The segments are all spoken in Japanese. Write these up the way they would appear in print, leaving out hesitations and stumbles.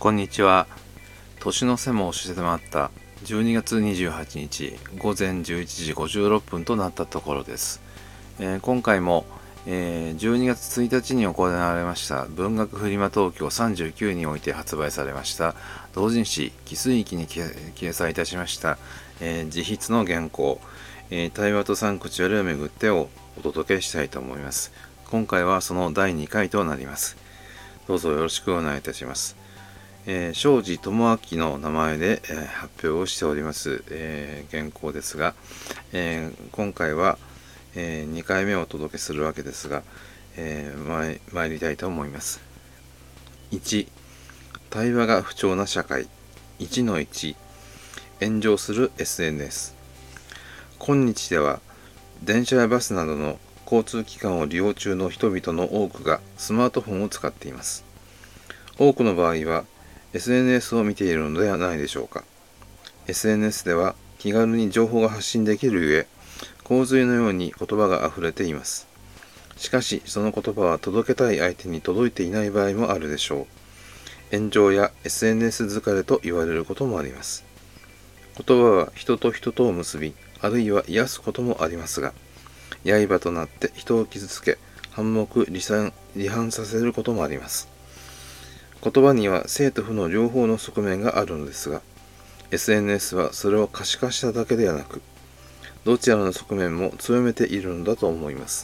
こんにちは。年の瀬も押し迫った12月28日午前11時56分となったところです。今回も、12月1日に行われました文学フリマ東京39において発売されました同人誌奇水域に掲載いたしました、自筆の原稿、対話とサンクチュアリをめぐってをお届けしたいと思います。今回はその第2回となります。どうぞよろしくお願いいたします。庄司智明の名前で、発表をしております、原稿ですが、今回は、2回目をお届けするわけですが、参りたいと思います。1、対話が不調な社会。1-1、炎上する SNS。今日では電車やバスなどの交通機関を利用中の人々の多くがスマートフォンを使っています。多くの場合はSNS を見ているのではないでしょうか。SNS では気軽に情報が発信できるゆえ、洪水のように言葉があふれています。しかし、その言葉は届けたい相手に届いていない場合もあるでしょう。炎上や SNS 疲れと言われることもあります。言葉は人と人とを結び、あるいは癒すこともありますが、刃となって人を傷つけ、反目離反させることもあります。言葉には正と負の両方の側面があるのですが、SNS はそれを可視化しただけではなく、どちらの側面も強めているのだと思います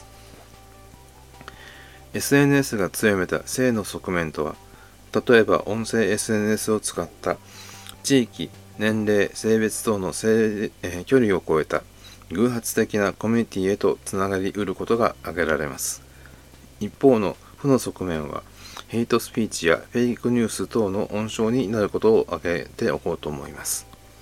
。SNS が強めた正の側面とは、例えば音声 SNS を使った地域、年齢、性別等の距離を超えた偶発的なコミュニティへとつながりうることが挙げられます。一方の負の側面は、ヘイトスピーチやフェイクニュース等の温床になることを挙げておこうと思います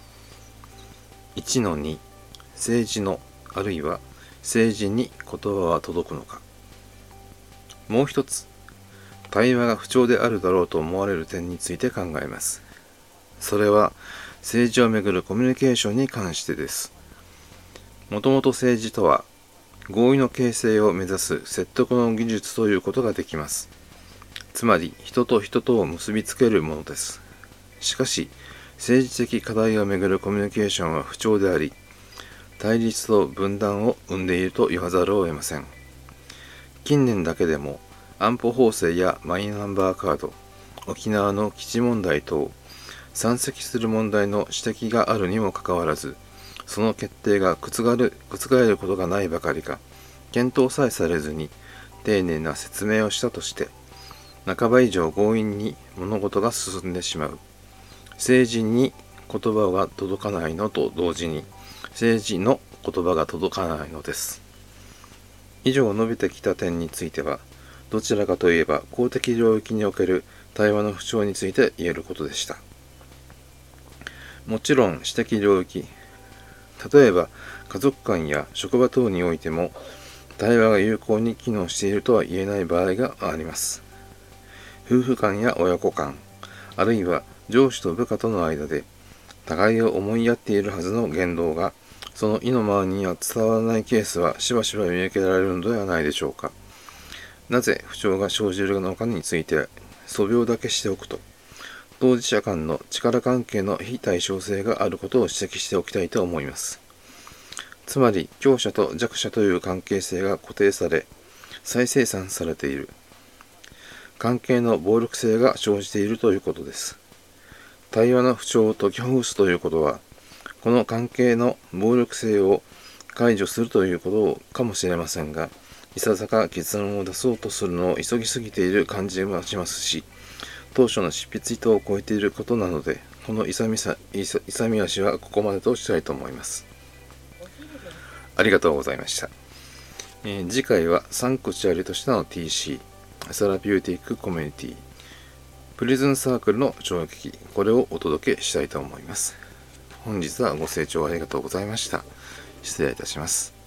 。1-2、政治のあるいは政治に言葉は届くのか。もう一つ、対話が不調であるだろうと思われる点について考えます。それは政治をめぐるコミュニケーションに関してです。もともと政治とは合意の形成を目指す説得の技術ということができます。つまり人と人とを結びつけるものです。しかし政治的課題をめぐるコミュニケーションは不調であり、対立と分断を生んでいると言わざるを得ません。近年だけでも安保法制やマイナンバーカード、沖縄の基地問題等、山積する問題の指摘があるにもかかわらず、その決定が覆ることがないばかりか、検討さえされずに丁寧な説明をしたとして、半ば以上強引に物事が進んでしまう。政治に言葉が届かないのと同時に、政治の言葉が届かないのです。以上述べてきた点については、どちらかといえば公的領域における対話の不調について言えることでした。もちろん私的領域、例えば家族間や職場等においても、対話が有効に機能しているとは言えない場合があります。夫婦間や親子間、あるいは上司と部下との間で、互いを思いやっているはずの言動が、その意のままには伝わらないケースはしばしば見受けられるのではないでしょうか。なぜ不調が生じるのかについて素描だけしておくと、当事者間の力関係の非対称性があることを指摘しておきたいと思います。つまり強者と弱者という関係性が固定され、再生産されている。関係の暴力性が生じているということです。対話の不調を解きほぐすということは、この関係の暴力性を解除するということかもしれませんが、いささか結論を出そうとするのを急ぎすぎている感じもしますし、当初の執筆意図を超えていることなので、この勇み足はここまでとしたいと思います。ありがとうございました。次回はサンクチュアリとしての TC、セラピューティックコミュニティ、プリズンサークルの衝撃、これをお届けしたいと思います。本日はご清聴ありがとうございました。失礼いたします。